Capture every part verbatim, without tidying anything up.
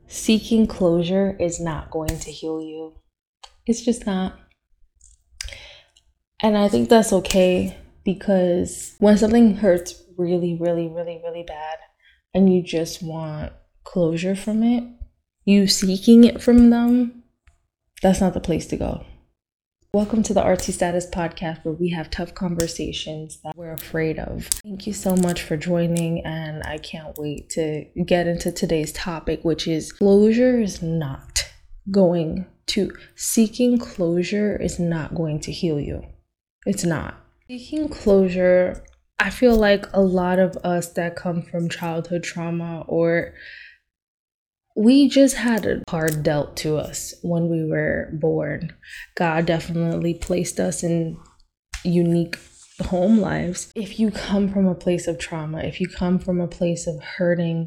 seeking closure is not going to heal you. It's just not. And I think that's okay, because when something hurts really, really, really, really bad and you just want closure from it, you seeking it from them, that's not the place to go. Welcome to the Artsy Status podcast, where we have tough conversations that we're afraid of. Thank you so much for joining, and I can't wait to get into today's topic, which is closure is not going to, seeking closure is not going to heal you. It's not. Seeking closure, I feel like a lot of us that come from childhood trauma, or we just had a card dealt to us when we were born. God definitely placed us in unique home lives. If you come from a place of trauma, if you come from a place of hurting,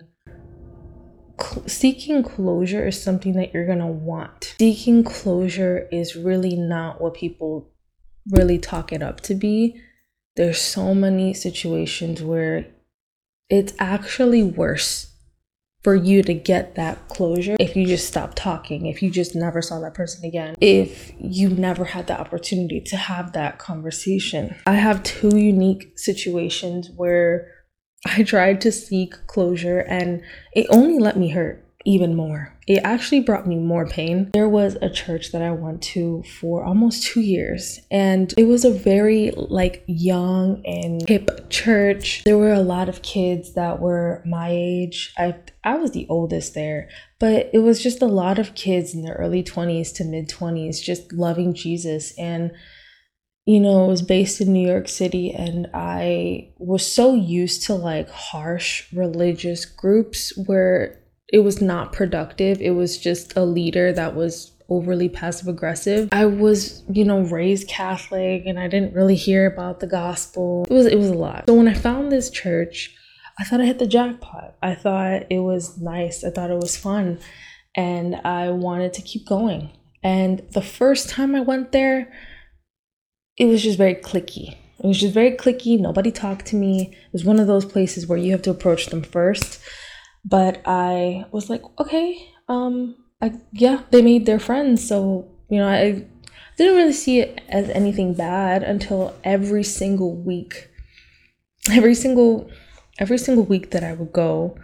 cl- seeking closure is something that you're gonna want. Seeking closure is really not what people really talk it up to be. There's so many situations where it's actually worse for you to get that closure if you just stop talking, if you just never saw that person again, if you never had the opportunity to have that conversation. I have two unique situations where I tried to seek closure and it only let me hurt even more. It actually brought me more pain. There was a church that I went to for almost two years, and it was a very like young and hip church. There were a lot of kids that were my age. I I was the oldest there, but it was just a lot of kids in their early twenties to mid twenties just loving Jesus. And you know, it was based in New York City, and I was so used to like harsh religious groups where it was not productive. It was just a leader that was overly passive aggressive. I was, you know, raised Catholic, and I didn't really hear about the gospel. It was it was a lot. So when I found this church, I thought I hit the jackpot. I thought it was nice. I thought it was fun, and I wanted to keep going. And the first time I went there, it was just very cliquey. It was just very cliquey. Nobody talked to me. It was one of those places where you have to approach them first. But I was like, okay, um, I, yeah, they made their friends. So, you know, I didn't really see it as anything bad until every single week, every single, every single week that I would go,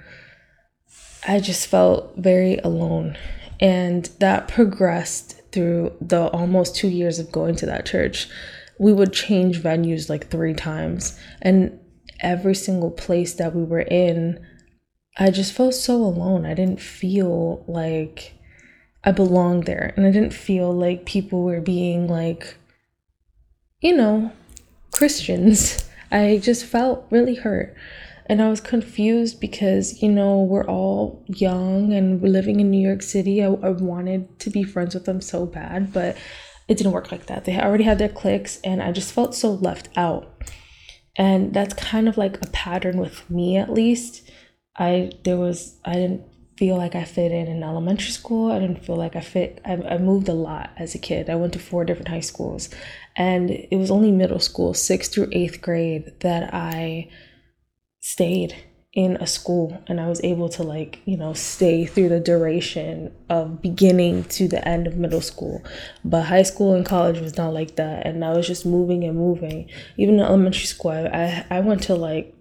I just felt very alone. And that progressed through the almost two years of going to that church. We would change venues like three times. And every single place that we were in, I just felt so alone. I didn't feel like I belonged there. And I didn't feel like people were being like, you know, Christians. I just felt really hurt. And I was confused because, you know, we're all young and we're living in New York City. I, I wanted to be friends with them so bad, but it didn't work like that. They already had their cliques, and I just felt so left out. And that's kind of like a pattern with me, at least. I there was I didn't feel like I fit in in elementary school. I didn't feel like I fit. I, I moved a lot as a kid. I went to four different high schools, and it was only middle school, sixth through eighth grade, that I stayed in a school, and I was able to like, you know, stay through the duration of beginning to the end of middle school. But high school and college was not like that, and I was just moving and moving. Even in elementary school, I I, I went to like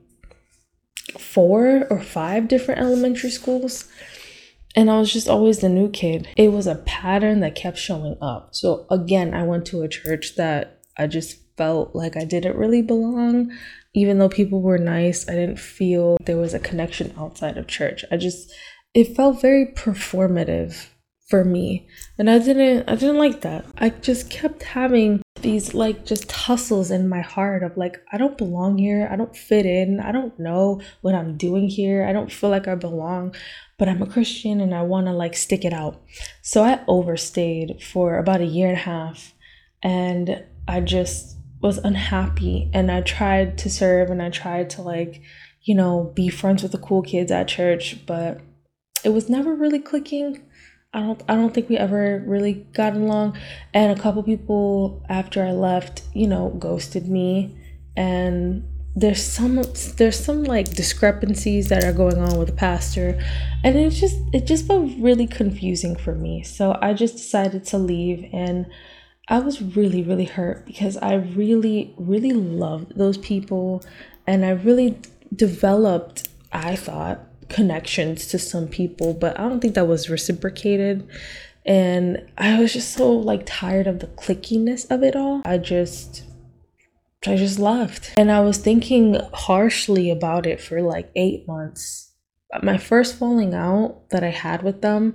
four or five different elementary schools, and I was just always the new kid. It was a pattern that kept showing up. So again, I went to a church that I just felt like I didn't really belong. Even though people were nice, I didn't feel there was a connection outside of church. I just, it felt very performative for me, and I didn't I didn't like that. I just kept having these like just tussles in my heart of like, I don't belong here, I don't fit in, I don't know what I'm doing here, I don't feel like I belong, but I'm a Christian and I want to like stick it out. So I overstayed for about a year and a half, and I just was unhappy, and I tried to serve, and I tried to like, you know, be friends with the cool kids at church, but it was never really clicking. I don't I don't think we ever really got along. And a couple people after I left, you know, ghosted me, and there's some there's some like discrepancies that are going on with the pastor, and it just it just felt really confusing for me. So I just decided to leave, and I was really really hurt because I really really loved those people, and I really developed, I thought, connections to some people, but I don't think that was reciprocated. And I was just so like tired of the clickiness of it all. I just I just left. And I was thinking harshly about it for like eight months. My first falling out that I had with them,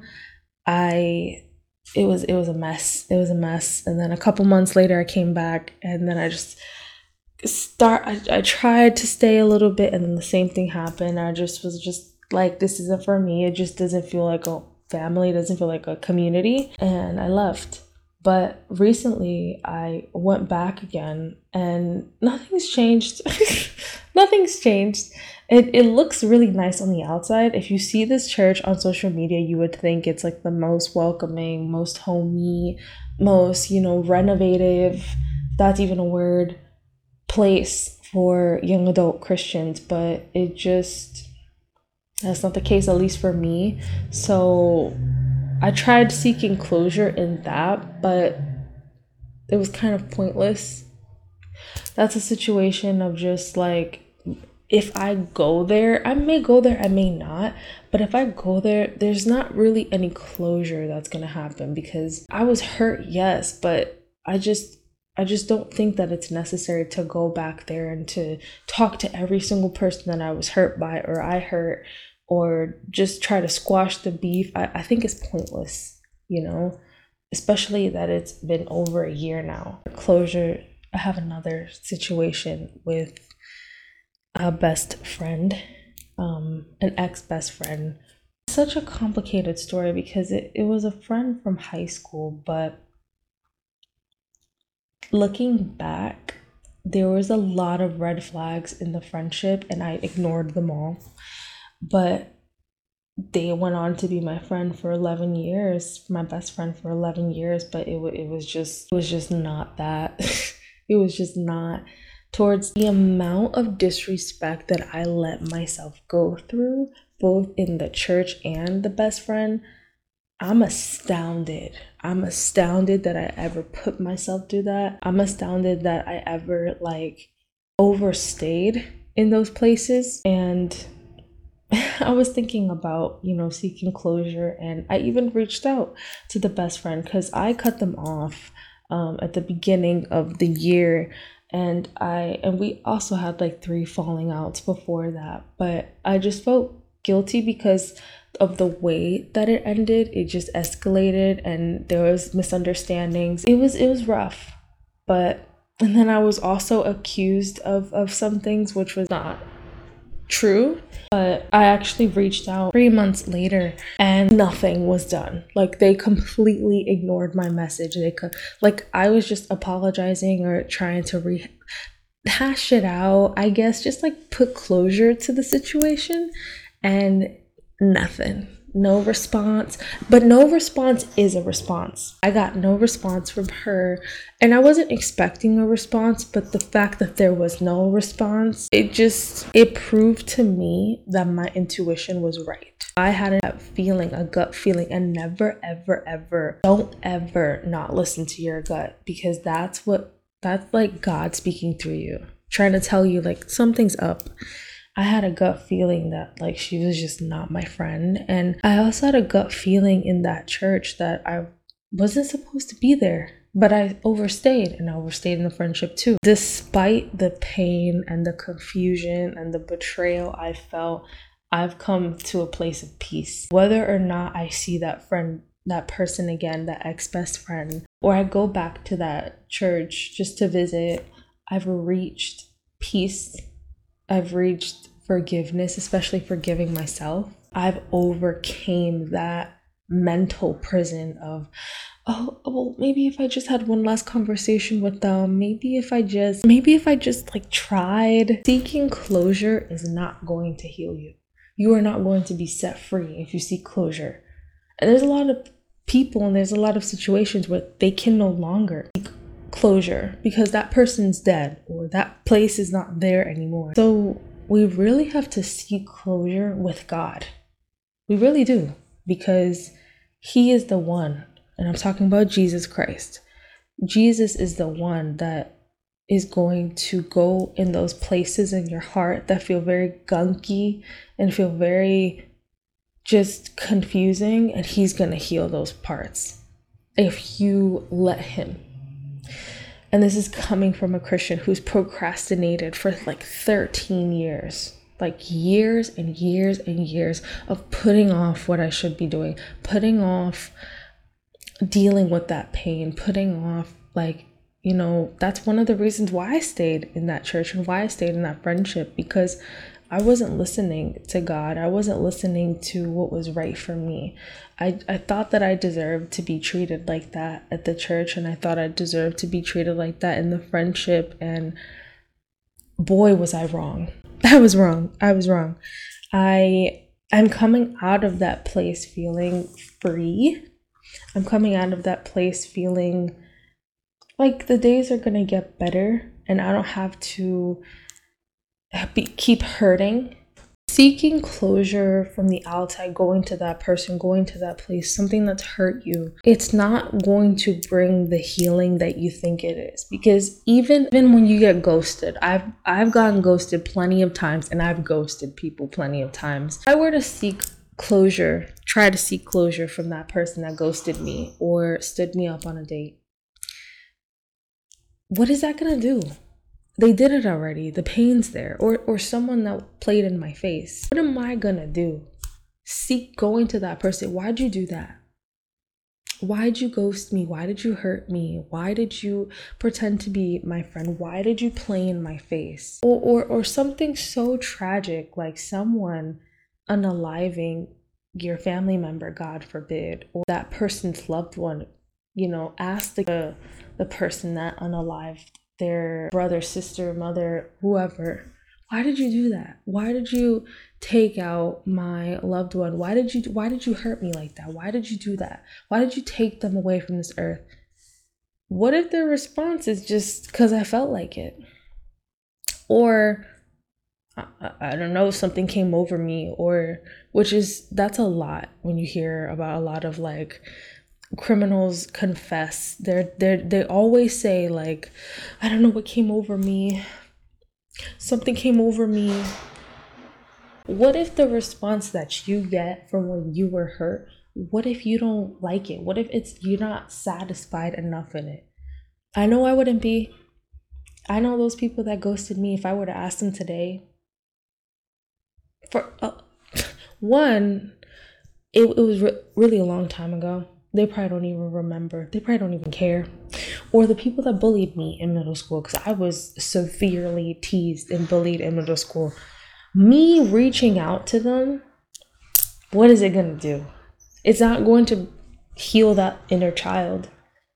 I it was it was a mess. It was a mess. And then a couple months later I came back, and then I just start I, I tried to stay a little bit, and then the same thing happened. I just was just like, this isn't for me. It just doesn't feel like a family, it doesn't feel like a community, and I left. But recently I went back again, and nothing's changed. Nothing's changed. It, it looks really nice on the outside. If you see this church on social media, you would think it's like the most welcoming, most homey, most, you know, renovative, that's even a word, place for young adult Christians. But it just, that's not the case, at least for me. So I tried seeking closure in that, but it was kind of pointless. That's a situation of just like, if I go there, I may go there, I may not, but if I go there, there's not really any closure that's gonna happen, because I was hurt, yes, but I just I just don't think that it's necessary to go back there and to talk to every single person that I was hurt by, or I hurt, or just try to squash the beef. I, I think it's pointless, you know, especially that it's been over a year now. Closure, I have another situation with a best friend, um, an ex-best friend. Such a complicated story because it, it was a friend from high school, but looking back, there was a lot of red flags in the friendship, and I ignored them all. But they went on to be my friend for eleven years, my best friend for eleven years, but it, it was just, it was just not that. It was just not. Towards the amount of disrespect that I let myself go through, both in the church and the best friend, I'm astounded. I'm astounded that I ever put myself through that. I'm astounded that I ever like overstayed in those places. And I was thinking about, you know, seeking closure, and I even reached out to the best friend because I cut them off um, at the beginning of the year. And I and we also had like three falling outs before that, but I just felt guilty because of the way that it ended. It just escalated, and there was misunderstandings. It was it was rough, but and then I was also accused of of some things which was not true. But I actually reached out three months later, and nothing was done. Like, they completely ignored my message. They could, like, I was just apologizing or trying to rehash it out, I guess, just like put closure to the situation, and nothing. No response. But no response is a response. I got no response from her, and I wasn't expecting a response, but the fact that there was no response, it just, it proved to me that my intuition was right. I had a feeling, a gut feeling, and never, ever, ever, don't ever not listen to your gut, because that's what, that's like God speaking through you, trying to tell you like something's up. I had a gut feeling that like she was just not my friend. And I also had a gut feeling in that church that I wasn't supposed to be there, but I overstayed, and I overstayed in the friendship too. Despite the pain and the confusion and the betrayal I felt, I've come to a place of peace. Whether or not I see that friend, that person again, that ex-best friend, or I go back to that church just to visit, I've reached peace. I've reached forgiveness, especially forgiving myself. I've overcame that mental prison of, oh, well, maybe if I just had one last conversation with them, maybe if I just, maybe if I just like tried. Seeking closure is not going to heal you. You are not going to be set free if you seek closure. And there's a lot of people and there's a lot of situations where they can no longer seek closure because that person's dead or that place is not there anymore. So we really have to seek closure with God. We really do, because he is the one, and I'm talking about Jesus Christ. Jesus is the one that is going to go in those places in your heart that feel very gunky and feel very just confusing, and he's going to heal those parts if you let him. And this is coming from a Christian who's procrastinated for like thirteen years, like years and years and years of putting off what I should be doing, putting off dealing with that pain, putting off, like, you know, that's one of the reasons why I stayed in that church and why I stayed in that friendship, because I wasn't listening to God. I wasn't listening to what was right for me. I, I thought that I deserved to be treated like that at the church, and I thought I deserved to be treated like that in the friendship, and boy, was I wrong. I was wrong. I was wrong. I, I'm coming out of that place feeling free. I'm coming out of that place feeling like the days are going to get better and I don't have to be, keep hurting. Seeking closure from the outside, going to that person, going to that place, something that's hurt you, it's not going to bring the healing that you think it is. Because even, even when you get ghosted, I've I've gotten ghosted plenty of times, and I've ghosted people plenty of times. If I were to seek closure, try to seek closure from that person that ghosted me or stood me up on a date, what is that gonna do? They did it already. The pain's there. Or or someone that played in my face. What am I gonna do? Seek going to that person. Why'd you do that? Why'd you ghost me? Why did you hurt me? Why did you pretend to be my friend? Why did you play in my face? Or or, or something so tragic, like someone unaliving your family member, God forbid, or that person's loved one. You know, ask the the person that unalived their brother, sister, mother, whoever, why did you do that? Why did you take out my loved one? Why did you why did you hurt me like that? Why did you do that? Why did you take them away from this earth? What if their response is just because I felt like it? Or I, I don't know, something came over me, or which is that's a lot when you hear about a lot of like criminals confess. They're they they always say like, I don't know what came over me. Something came over me. What if the response that you get from when you were hurt, what if you don't like it? What if it's you're not satisfied enough in it? I know I wouldn't be. I know those people that ghosted me, if I were to ask them today, for uh, one, it, it was re- really a long time ago. They probably don't even remember. They probably don't even care. Or the people that bullied me in middle school, because I was severely teased and bullied in middle school. Me reaching out to them, what is it going to do? It's not going to heal that inner child.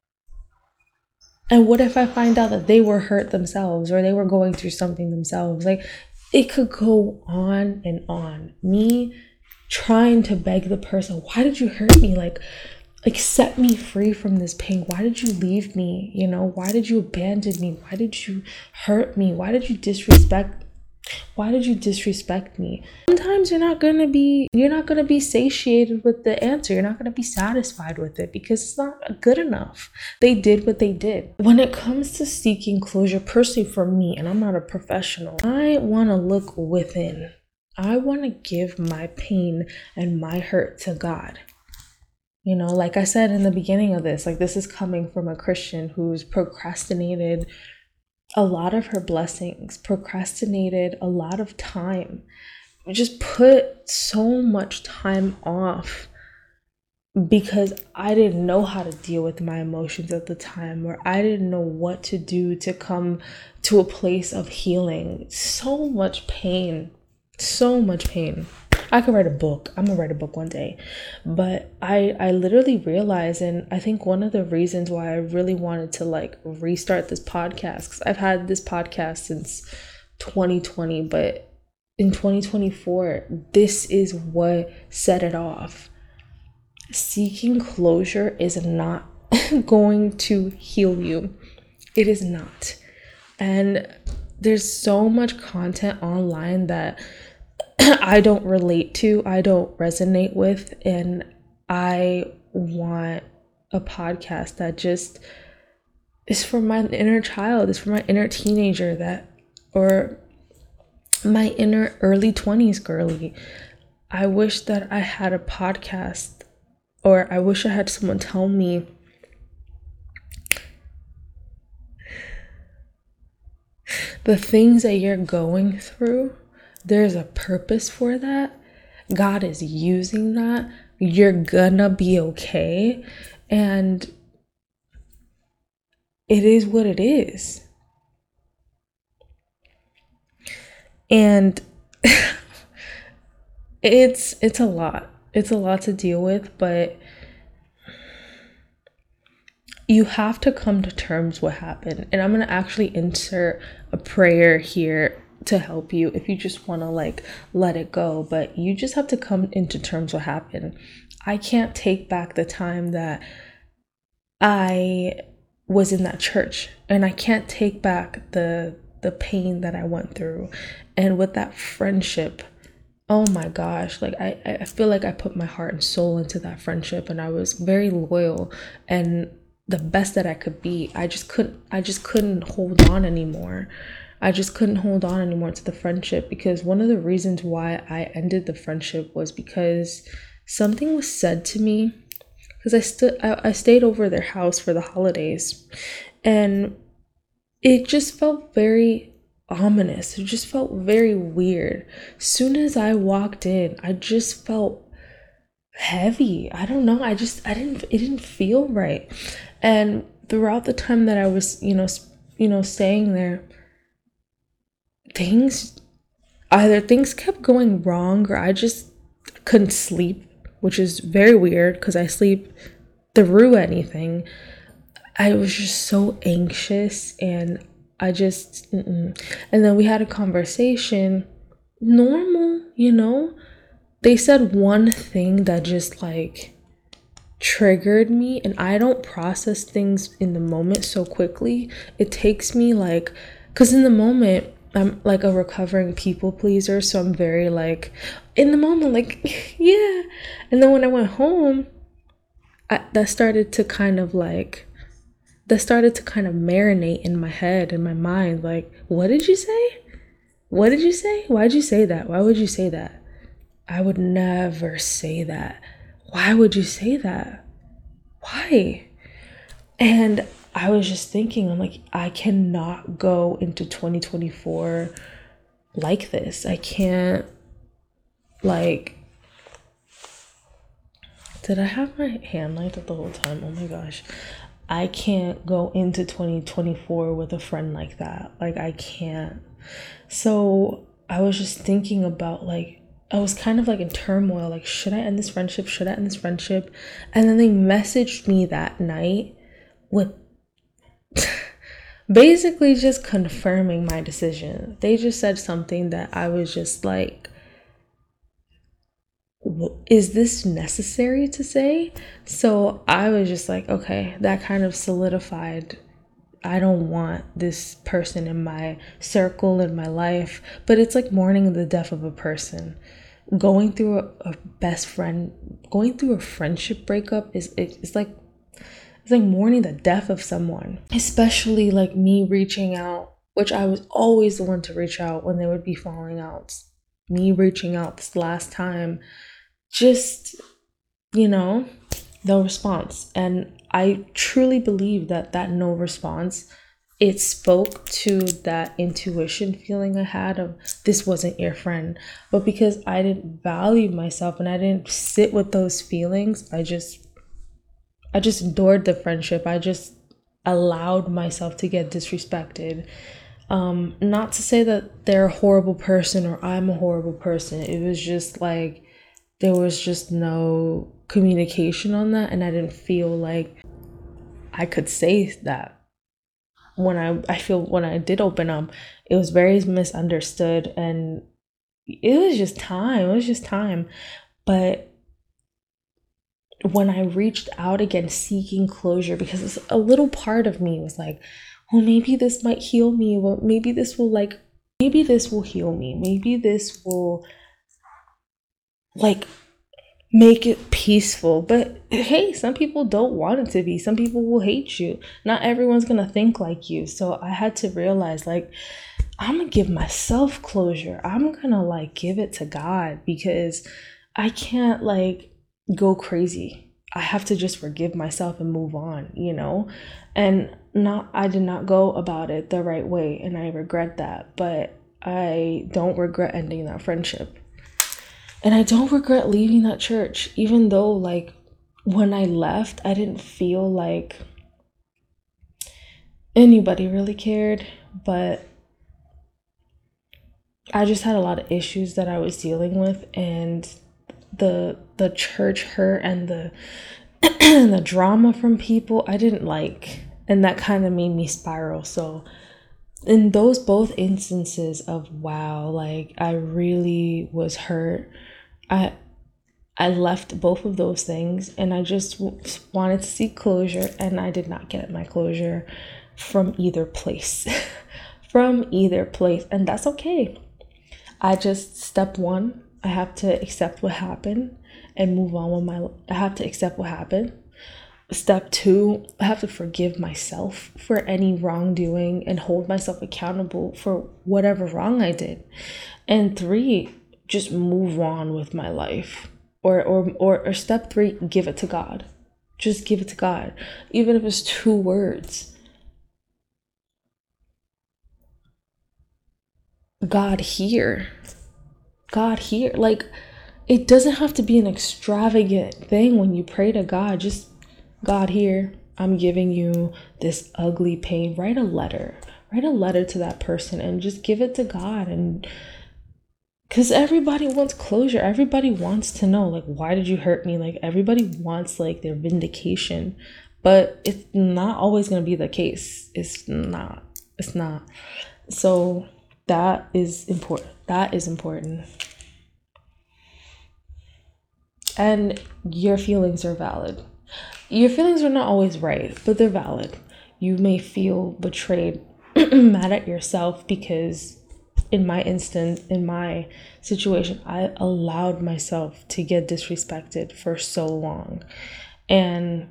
And what if I find out that they were hurt themselves, or they were going through something themselves? Like, it could go on and on. Me trying to beg the person, why did you hurt me? Like, Like, set me free from this pain. Why did you leave me? You know, why did you abandon me? Why did you hurt me? Why did you disrespect? Why did you disrespect me? Sometimes you're not going to be, you're not going to be satiated with the answer. You're not going to be satisfied with it because it's not good enough. They did what they did. When it comes to seeking closure, personally for me, and I'm not a professional, I want to look within. I want to give my pain and my hurt to God. You know, like I said in the beginning of this, like this is coming from a Christian who's procrastinated a lot of her blessings, procrastinated a lot of time, just put so much time off because I didn't know how to deal with my emotions at the time, or I didn't know what to do to come to a place of healing. So much pain, so much pain. I could write a book. I'm gonna write a book one day. But I I literally realized, and I think one of the reasons why I really wanted to like restart this podcast, because I've had this podcast since twenty twenty, but in twenty twenty-four, this is what set it off. Seeking closure is not going to heal you. It is not. And there's so much content online that I don't relate to, I don't resonate with, and I want a podcast that just is for my inner child, is for my inner teenager, that, or my inner early twenties girly. I wish that I had a podcast, or I wish I had someone tell me the things that you're going through, there's a purpose for that. God is using that. You're gonna be okay. And it is what it is. And it's it's a lot. It's a lot to deal with, but you have to come to terms what happened. And I'm going to actually insert a prayer here to help you if you just want to like let it go. But you just have to come into terms what happened. I can't take back the time that I was in that church, and I can't take back the the pain that I went through. And with that friendship, oh my gosh, like I, I feel like I put my heart and soul into that friendship, and I was very loyal and the best that I could be. I just couldn't I just couldn't hold on anymore. I just couldn't hold on anymore to the friendship, because one of the reasons why I ended the friendship was because something was said to me, because I stood I, I stayed over their house for the holidays, and it just felt very ominous. It just felt very weird. Soon as I walked in, I just felt heavy. I don't know. I just I didn't it didn't feel right. And throughout the time that I was, you know, you know, staying there, things either things kept going wrong, or I just couldn't sleep, which is very weird because I sleep through anything. I was just so anxious, and I just mm-mm. And then we had a conversation, normal, you know. They said one thing that just like triggered me, and I don't process things in the moment so quickly. It takes me like, because in the moment I'm like a recovering people pleaser, so I'm very like in the moment like yeah. And then when I went home, I, that started to kind of like that started to kind of marinate in my head and my mind, like, what did you say? What did you say? Why'd you say that? Why would you say that? I would never say that. Why would you say that? Why? And I was just thinking, I'm like, I cannot go into twenty twenty-four like this. I can't, like, did I have my hand like that the whole time? Oh my gosh. I can't go into twenty twenty-four with a friend like that. Like, I can't. So I was just thinking about, like, I was kind of like in turmoil, like, should I end this friendship? Should I end this friendship? And then they messaged me that night with basically just confirming my decision. They just said something that I was just like, is this necessary to say? So I was just like, okay, that kind of solidified, I don't want this person in my circle, in my life. But it's like mourning the death of a person. Going through a, a best friend, going through a friendship breakup is it, it's like it's like mourning the death of someone. Especially like me reaching out, which I was always the one to reach out when there would be falling outs. Me reaching out this last time, just, you know, no response. And I truly believe that that no response, it spoke to that intuition feeling I had of this wasn't your friend. But because I didn't value myself and I didn't sit with those feelings, I just I just endured the friendship. I just allowed myself to get disrespected. Um, not to say that they're a horrible person or I'm a horrible person. It was just like there was just no communication on that, and I didn't feel like I could say that. When I I feel when I did open up, it was very misunderstood, and it was just time. It was just time. But when I reached out again seeking closure, because a little part of me was like, well, maybe this might heal me. Well, maybe this will like, maybe this will heal me. Maybe this will like make it peaceful. But hey, some people don't want it to be. Some people will hate you. Not everyone's gonna think like you. So I had to realize, like, I'm gonna give myself closure. I'm gonna like give it to God, because I can't like go crazy. I have to just forgive myself and move on, you know? And not, I did not go about it the right way, and I regret that. But I don't regret ending that friendship. And I don't regret leaving that church, even though, like, when I left, I didn't feel like anybody really cared. But I just had a lot of issues that I was dealing with, and the the church hurt and the the drama from people I didn't like, and that kind of made me spiral. So in those both instances of, wow, like, I really was hurt, I I left both of those things, and I just w- wanted to seek closure, and I did not get my closure from either place. From either place, and that's okay. I just, step one, I have to accept what happened and move on with my, I have to accept what happened. Step two, I have to forgive myself for any wrongdoing and hold myself accountable for whatever wrong I did. And three, just move on with my life. Or, or, or, or step three, give it to God. Just give it to God. Even if it's two words. God here. God here. Like, it doesn't have to be an extravagant thing when you pray to God. Just, God here, I'm giving you this ugly pain. Write a letter. Write a letter to that person and just give it to God. And because everybody wants closure. Everybody wants to know, like, why did you hurt me? Like, everybody wants, like, their vindication. But it's not always going to be the case. It's not. It's not. So that is important. That is important. And your feelings are valid. Your feelings are not always right, but they're valid. You may feel betrayed, mad at yourself, because in my instance, in my situation, I allowed myself to get disrespected for so long. And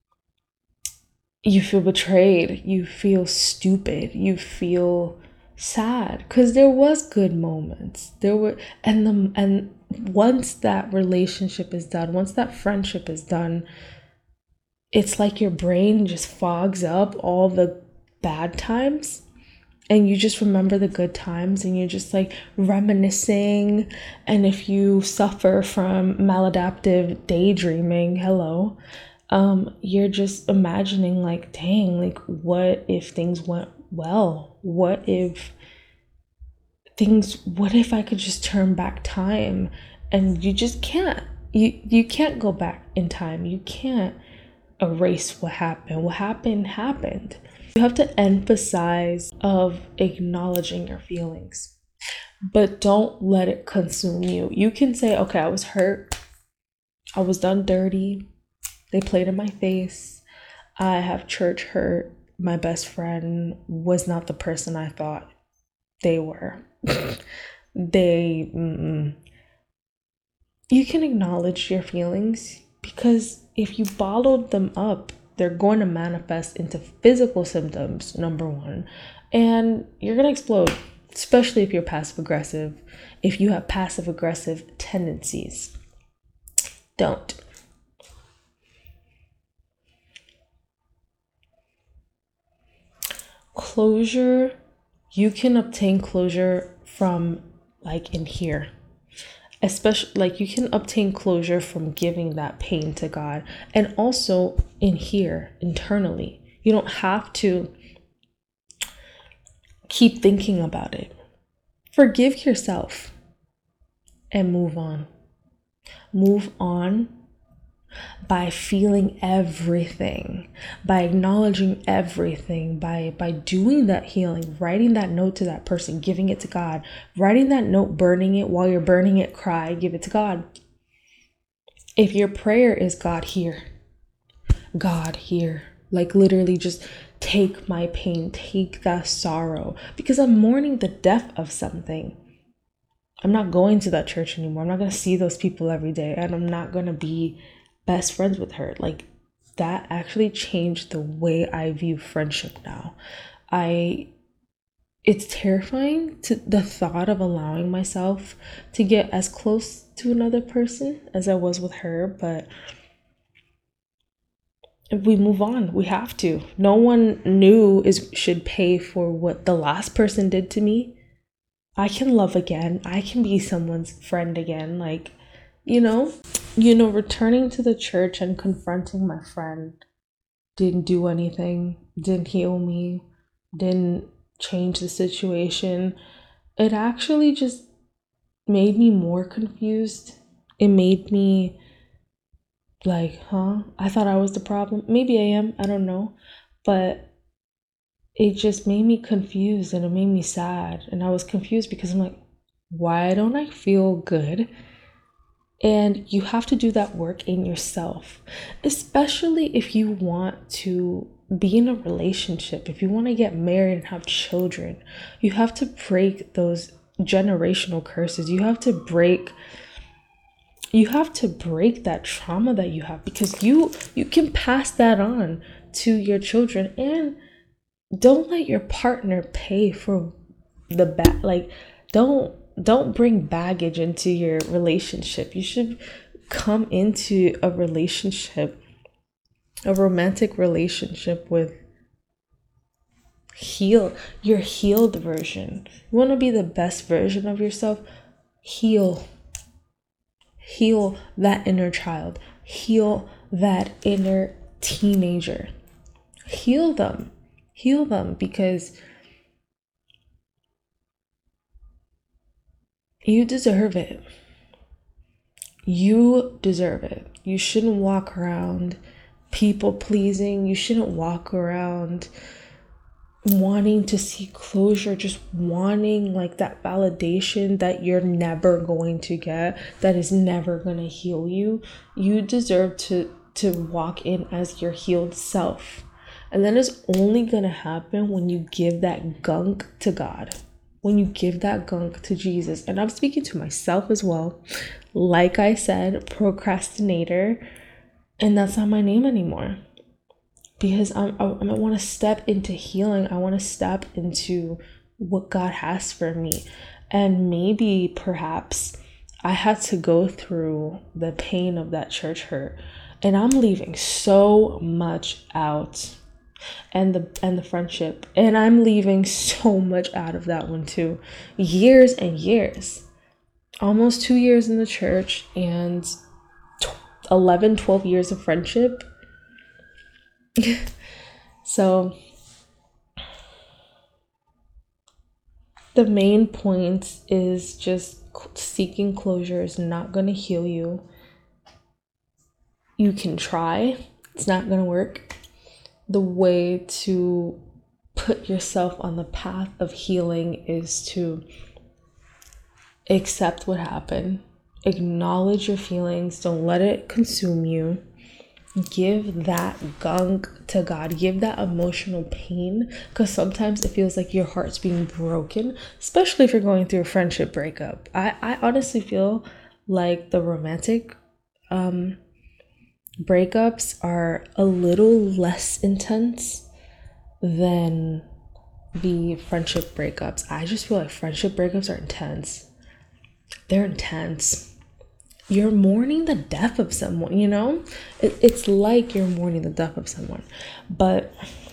you feel betrayed. You feel stupid. You feel sad, because there was good moments. There were, and the and once that relationship is done, once that friendship is done, it's like your brain just fogs up all the bad times, and you just remember the good times, and you're just like reminiscing. And if you suffer from maladaptive daydreaming, hello, um, you're just imagining, like, dang, like, what if things went well? What if things, what if I could just turn back time? And you just can't. You, you can't go back in time. You can't erase what happened. What happened, happened. You have to emphasize of acknowledging your feelings, but don't let it consume you. You can say, okay, I was hurt. I was done dirty. They played in my face. I have church hurt. My best friend was not the person I thought they were. they, mm, you can acknowledge your feelings, because if you bottled them up, they're going to manifest into physical symptoms, number one, and you're going to explode, especially if you're passive aggressive. If you have passive aggressive tendencies, don't. Closure, you can obtain closure from, like, in here. Especially, like, you can obtain closure from giving that pain to God, and also in here, internally. You don't have to keep thinking about it. Forgive yourself and move on. Move on by feeling everything, by acknowledging everything, by by doing that healing, writing that note to that person, giving it to God, writing that note, burning it. While you're burning it, cry, give it to God. If your prayer is, God here, God here, Like literally just take my pain, take that sorrow, because I'm mourning the death of something. I'm not going to that church anymore. I'm not going to see those people every day, and I'm not going to be best friends with her. Like that actually changed the way I view friendship now. I it's terrifying to the thought of allowing myself to get as close to another person as I was with her, but if we move on, we have to. No one new is should pay for what the last person did to me. I can love again. I can be someone's friend again. Like, you know, you know, returning to the church and confronting my friend didn't do anything, didn't heal me, didn't change the situation. It actually just made me more confused. It made me like, huh? I thought I was the problem. Maybe I am. I don't know. But it just made me confused and it made me sad. And I was confused because I'm like, why don't I feel good? And you have to do that work in yourself, especially if you want to be in a relationship, if you want to get married and have children. You have to break those generational curses. You have to break you have to break that trauma that you have, because you you can pass that on to your children. And don't let your partner pay for the ba- like don't don't bring baggage into your relationship. You should come into a relationship, a romantic relationship, with heal your healed version. You want to be the best version of yourself? Heal Heal that inner child. Heal that inner teenager. Heal them. Heal them, because you deserve it. You deserve it. You shouldn't walk around people pleasing. You shouldn't walk around wanting to see closure, just wanting like that validation that you're never going to get, that is never going to heal you. You deserve to to walk in as your healed self. And that is only going to happen when you give that gunk to God, when you give that gunk to Jesus. And I'm speaking to myself as well. Like I said, procrastinator, and that's not my name anymore. Because I'm, I, I want to step into healing. I want to step into what God has for me. And maybe, perhaps, I had to go through the pain of that church hurt. And I'm leaving so much out. And the and the friendship. And I'm leaving so much out of that one too. Years and years. Almost two years in the church and eleven, twelve years of friendship. So the main point is just seeking closure is not going to heal you. You can try. It's not going to work. The way to put yourself on the path of healing is to accept what happened. Acknowledge your feelings. Don't let it consume you. Give that gunk to God. Give that emotional pain, because sometimes it feels like your heart's being broken, especially if you're going through a friendship breakup. I, I honestly feel like the romantic um, breakups are a little less intense than the friendship breakups. I just feel like friendship breakups are intense. They're intense. You're mourning the death of someone, you know? It, it's like you're mourning the death of someone. But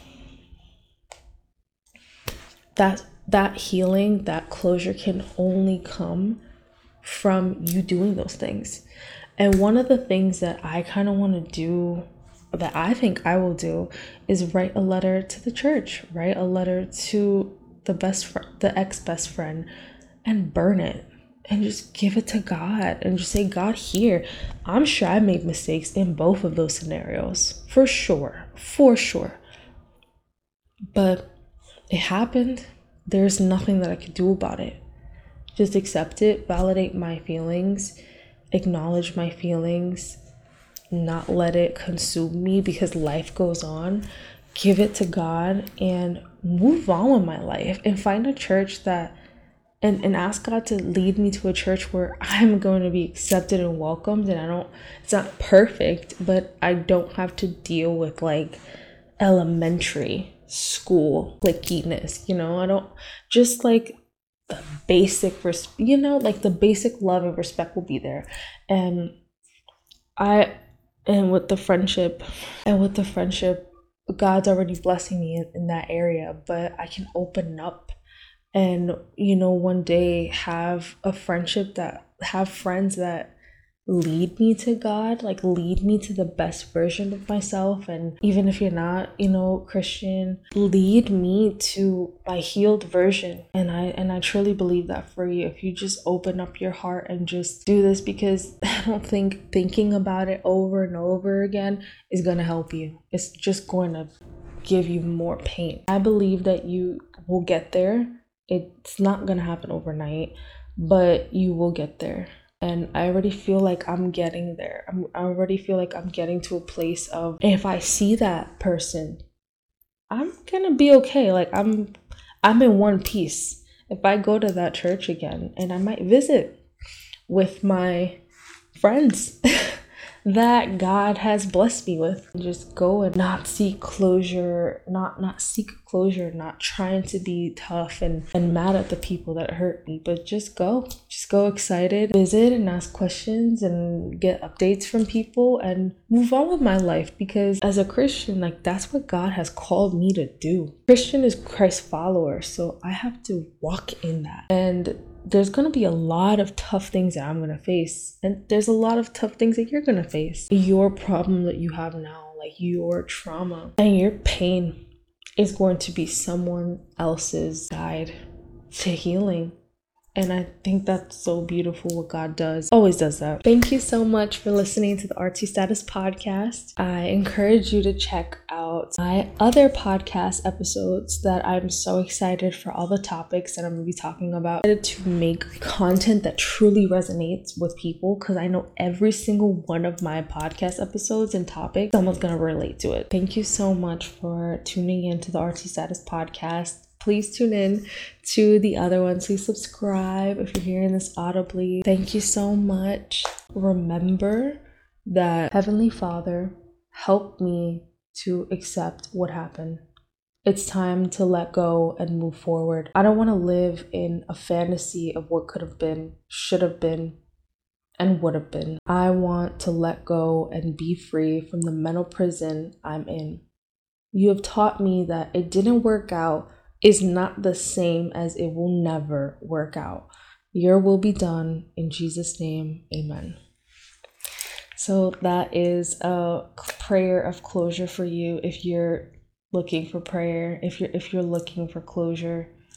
that that healing, that closure can only come from you doing those things. And one of the things that I kind of want to do, that I think I will do, is write a letter to the church, write a letter to the best fr- the ex-best friend, and burn it. And just give it to God and just say, God, here, I'm sure I made mistakes in both of those scenarios. For sure. For sure. But it happened. There's nothing that I could do about it. Just accept it, validate my feelings, acknowledge my feelings, not let it consume me because life goes on. Give it to God and move on with my life and find a church that and, and ask God to lead me to a church where I'm going to be accepted and welcomed, and I don't it's not perfect, but I don't have to deal with like elementary school clickiness, you know. I don't just like the basic res- you know, like the basic love and respect will be there. And I and with the friendship and with the friendship God's already blessing me in, in that area, but I can open up and, you know, one day have a friendship that have friends that lead me to God, like lead me to the best version of myself. And even if you're not, you know, Christian, lead me to my healed version. And I and I truly believe that for you, if you just open up your heart and just do this, because I don't think thinking about it over and over again is going to help you. It's just going to give you more pain. I believe that you will get there. It's not going to happen overnight, but you will get there. And I already feel like I'm getting there. I'm, I already feel like I'm getting to a place of, if I see that person, I'm gonna be okay. Like I'm, I'm in one piece. If I go to that church again, and I might visit with my friends that God has blessed me with, just go and not seek closure, not not seek closure, not trying to be tough and, and mad at the people that hurt me, but just go, just go excited, visit and ask questions and get updates from people and move on with my life. Because as a Christian, like that's what God has called me to do. Christian is Christ follower, so I have to walk in that. And there's going to be a lot of tough things that I'm going to face. And there's a lot of tough things that you're going to face. Your problem that you have now, like your trauma and your pain, is going to be someone else's guide to healing. And I think that's so beautiful what God does. Always does that. Thank you so much for listening to the Artsy Status podcast. I encourage you to check out my other podcast episodes that I'm so excited for all the topics that I'm going to be talking about. I'm excited to make content that truly resonates with people, because I know every single one of my podcast episodes and topics, someone's going to relate to it. Thank you so much for tuning in to the Artsy Status podcast. Please tune in to the other ones. Please subscribe if you're hearing this audibly. Thank you so much. Remember that Heavenly Father helped me to accept what happened. It's time to let go and move forward. I don't want to live in a fantasy of what could have been, should have been, and would have been. I want to let go and be free from the mental prison I'm in. You have taught me that it didn't work out is not the same as it will never work out. Your will be done in Jesus' name, amen. So that is a prayer of closure for you if you're looking for prayer, if you're if you're looking for closure.